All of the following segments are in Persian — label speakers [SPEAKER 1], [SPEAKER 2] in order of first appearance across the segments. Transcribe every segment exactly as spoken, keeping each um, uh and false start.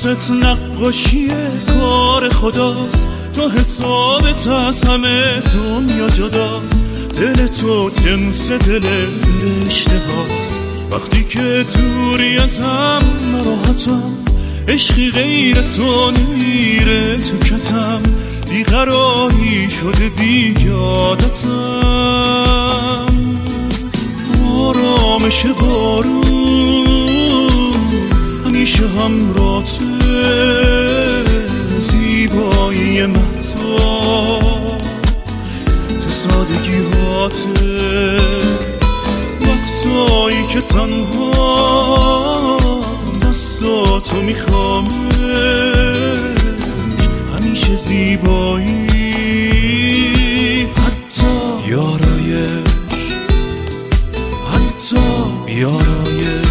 [SPEAKER 1] صورتت نقاشی کار خداست، تو حسابت از همه دنیا جداست. دل تو جنس دل فرشته هاست، وقتی که دوری ازم ناراحتم، عشقی غیر تو نمیره تو کتم. بیقراری شده دیگه عادتم، آرامش بارون همیشه همراته، زیبایی مهتاب تو سادگی هاته. وقتایی که تنها دستاتو میخوامش، همیشه زیبایی حتی یارایش، حتی یارایش.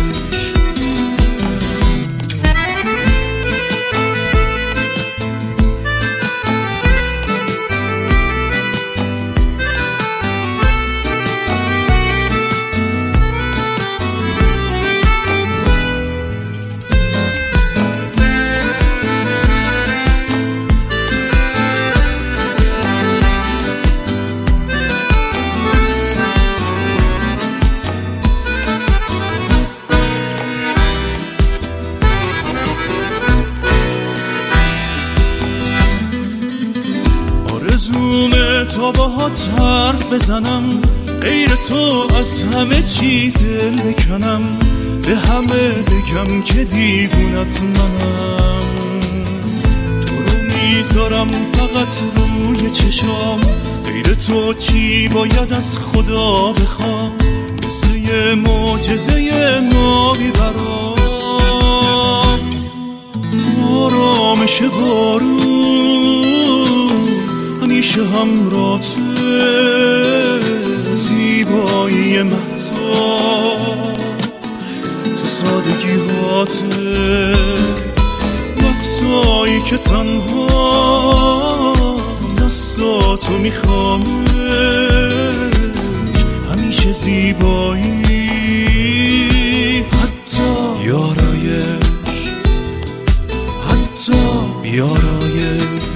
[SPEAKER 1] آرزومه تا باهات حرف بزنم، غیر تو از همه چی دل بکنم. به همه بگم که دیوونت منم، تو رو میذارم فقط روی چشام. غیر تو چی باید از خدا بخوام، مثل یه معجزه نابی برام. آرامش بارون همیشه همراته، زیبایی مهتاب تو سادگی هاته. وقتایی که تنها دستاتو میخوامش، همیشه زیبایی حتی یارایش، حتی یارایش.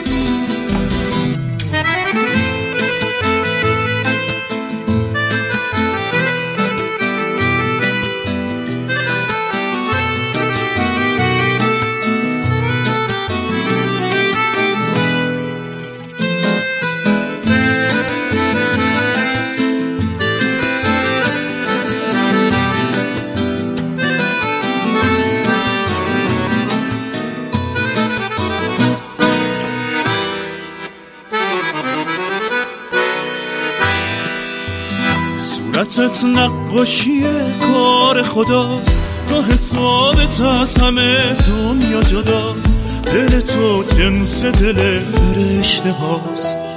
[SPEAKER 1] صورتت نقاشی کار خداست، تو حسابت از همه دنیا جداست. دل تو جنس دل فرشته هاست،